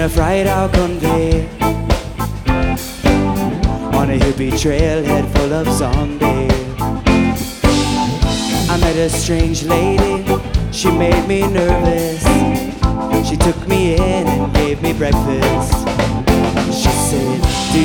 a fried out Conde on a hippie trailhead full of zombie. I met a strange lady, she made me nervous. She took me in and gave me breakfast. She said, do